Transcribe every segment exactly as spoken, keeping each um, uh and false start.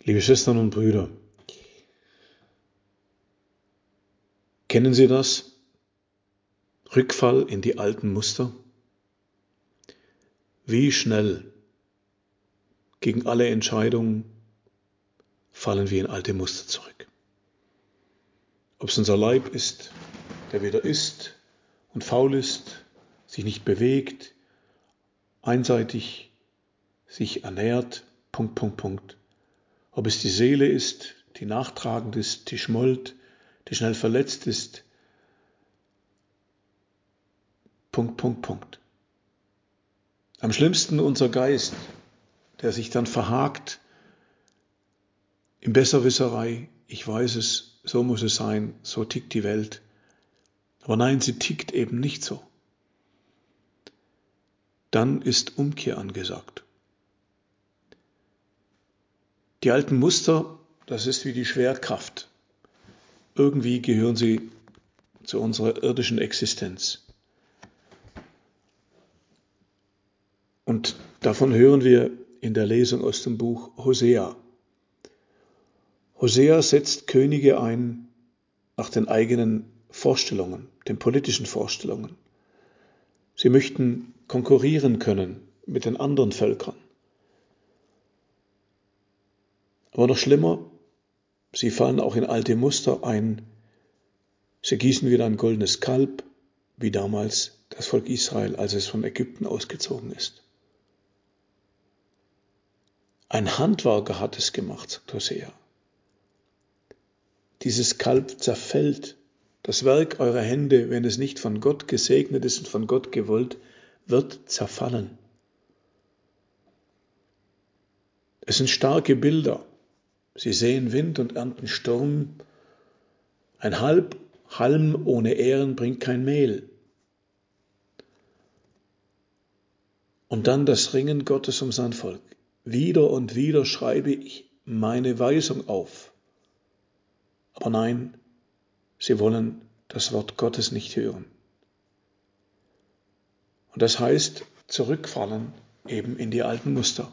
Liebe Schwestern und Brüder, kennen Sie das? Rückfall in die alten Muster? Wie schnell gegen alle Entscheidungen fallen wir in alte Muster zurück. Ob es unser Leib ist, der wieder isst und faul ist, sich nicht bewegt, einseitig sich ernährt, Punkt, Punkt, Punkt. Ob es die Seele ist, die nachtragend ist, die schmollt, die schnell verletzt ist, Punkt, Punkt, Punkt. Am schlimmsten unser Geist, der sich dann verhakt in Besserwisserei. Ich weiß es, so muss es sein, so tickt die Welt. Aber nein, sie tickt eben nicht so. Dann ist Umkehr angesagt. Die alten Muster, das ist wie die Schwerkraft. Irgendwie gehören sie zu unserer irdischen Existenz. Und davon hören wir in der Lesung aus dem Buch Hosea. Hosea setzt Könige ein nach den eigenen Vorstellungen, den politischen Vorstellungen. Sie möchten konkurrieren können mit den anderen Völkern. Aber noch schlimmer, sie fallen auch in alte Muster ein. Sie gießen wieder ein goldenes Kalb, wie damals das Volk Israel, als es von Ägypten ausgezogen ist. Ein Handwerker hat es gemacht, sagt Hosea. Dieses Kalb zerfällt. Das Werk eurer Hände, wenn es nicht von Gott gesegnet ist und von Gott gewollt, wird zerfallen. Es sind starke Bilder. Sie sehen Wind und ernten Sturm. Ein Halb, Halm ohne Ähren bringt kein Mehl. Und dann das Ringen Gottes um sein Volk. Wieder und wieder schreibe ich meine Weisung auf. Aber nein, sie wollen das Wort Gottes nicht hören. Und das heißt, zurückfallen eben in die alten Muster.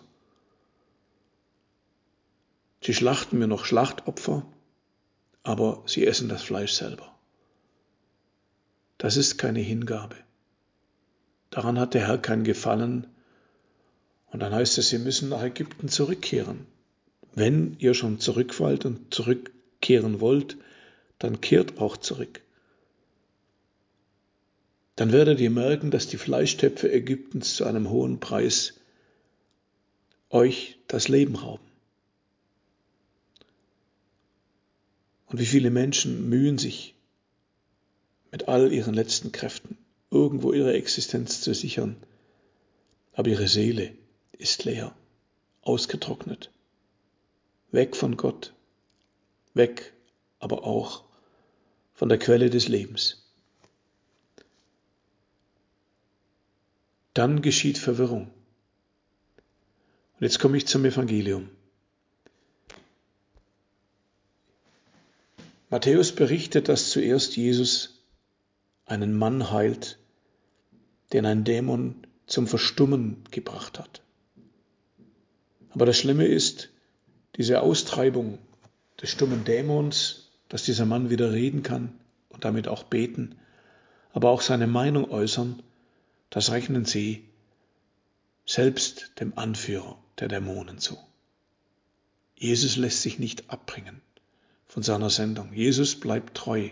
Sie schlachten mir noch Schlachtopfer, aber sie essen das Fleisch selber. Das ist keine Hingabe. Daran hat der Herr kein Gefallen. Und dann heißt es, sie müssen nach Ägypten zurückkehren. Wenn ihr schon zurückfallt und zurückkehren wollt, dann kehrt auch zurück. Dann werdet ihr merken, dass die Fleischtöpfe Ägyptens zu einem hohen Preis euch das Leben rauben. Und wie viele Menschen mühen sich mit all ihren letzten Kräften, irgendwo ihre Existenz zu sichern, aber ihre Seele ist leer, ausgetrocknet, weg von Gott, weg aber auch von der Quelle des Lebens. Dann geschieht Verwirrung. Und jetzt komme ich zum Evangelium. Matthäus berichtet, dass zuerst Jesus einen Mann heilt, den ein Dämon zum Verstummen gebracht hat. Aber das Schlimme ist, diese Austreibung des stummen Dämons, dass dieser Mann wieder reden kann und damit auch beten, aber auch seine Meinung äußern, das rechnen sie selbst dem Anführer der Dämonen zu. Jesus lässt sich nicht abbringen von seiner Sendung. Jesus bleibt treu.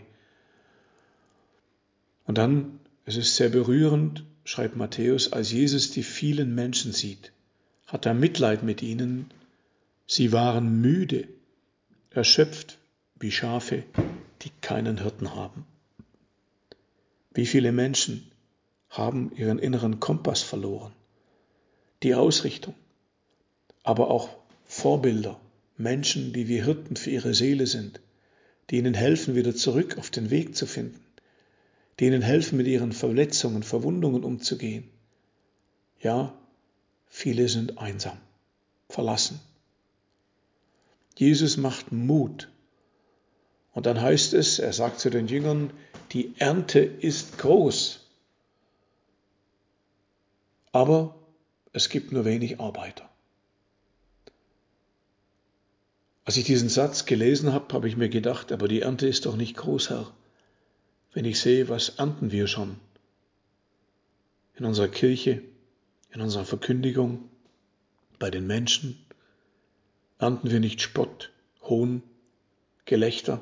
Und dann, es ist sehr berührend, schreibt Matthäus, als Jesus die vielen Menschen sieht, hat er Mitleid mit ihnen. Sie waren müde, erschöpft wie Schafe, die keinen Hirten haben. Wie viele Menschen haben ihren inneren Kompass verloren, die Ausrichtung, aber auch Vorbilder, Menschen, die wie Hirten für ihre Seele sind, die ihnen helfen, wieder zurück auf den Weg zu finden, die ihnen helfen, mit ihren Verletzungen, Verwundungen umzugehen. Ja, viele sind einsam, verlassen. Jesus macht Mut. Und dann heißt es, er sagt zu den Jüngern, die Ernte ist groß, aber es gibt nur wenig Arbeiter. Als ich diesen Satz gelesen habe, habe ich mir gedacht, aber die Ernte ist doch nicht groß, Herr. Wenn ich sehe, was ernten wir schon in unserer Kirche, in unserer Verkündigung, bei den Menschen, ernten wir nicht Spott, Hohn, Gelächter.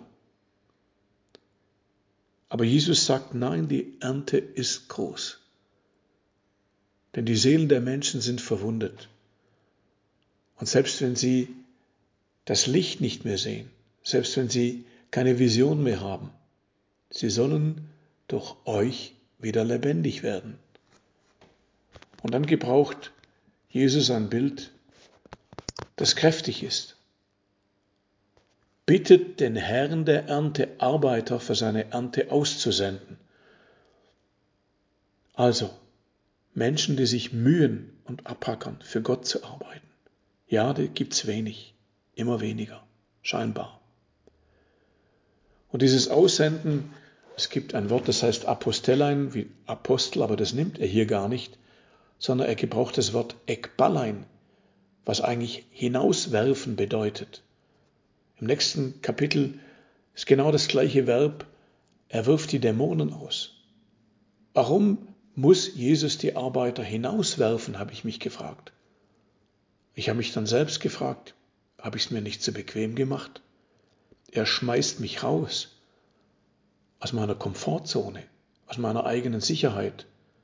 Aber Jesus sagt, nein, die Ernte ist groß. Denn die Seelen der Menschen sind verwundet. Und selbst wenn sie das Licht nicht mehr sehen, selbst wenn sie keine Vision mehr haben, sie sollen durch euch wieder lebendig werden. Und dann gebraucht Jesus ein Bild, das kräftig ist. Bittet den Herrn der Ernte, Arbeiter für seine Ernte auszusenden. Also Menschen, die sich mühen und abrackern, für Gott zu arbeiten. Ja, da gibt's wenig, immer weniger, scheinbar. Und dieses Aussenden, es gibt ein Wort, das heißt Apostellein, wie Apostel, aber das nimmt er hier gar nicht, sondern er gebraucht das Wort Ekballein, was eigentlich hinauswerfen bedeutet. Im nächsten Kapitel ist genau das gleiche Verb, er wirft die Dämonen aus. Warum muss Jesus die Arbeiter hinauswerfen, habe ich mich gefragt. Ich habe mich dann selbst gefragt, habe ich es mir nicht zu bequem gemacht? Er schmeißt mich raus aus meiner Komfortzone, aus meiner eigenen Sicherheit.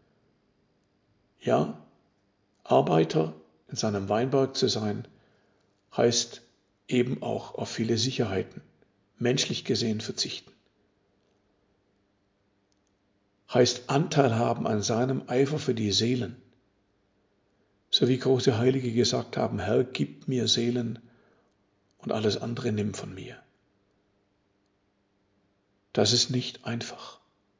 Ja, Arbeiter in seinem Weinberg zu sein, heißt eben auch auf viele Sicherheiten, menschlich gesehen verzichten. Heißt Anteil haben an seinem Eifer für die Seelen. So wie große Heilige gesagt haben, Herr, gib mir Seelen und alles andere nimm von mir. Das ist nicht einfach.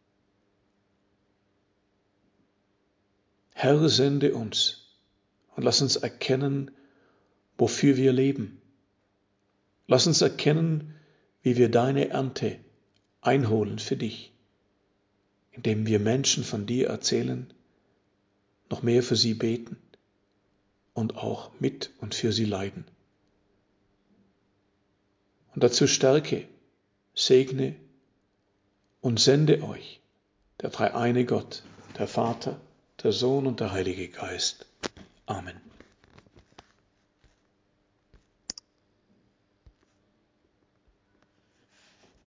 Herr, sende uns und lass uns erkennen, wofür wir leben. Lass uns erkennen, wie wir deine Ernte einholen für dich, indem wir Menschen von dir erzählen, noch mehr für sie beten und auch mit und für sie leiden. Und dazu stärke, segne und sende euch der dreieine Gott, der Vater, der Sohn und der Heilige Geist. Amen.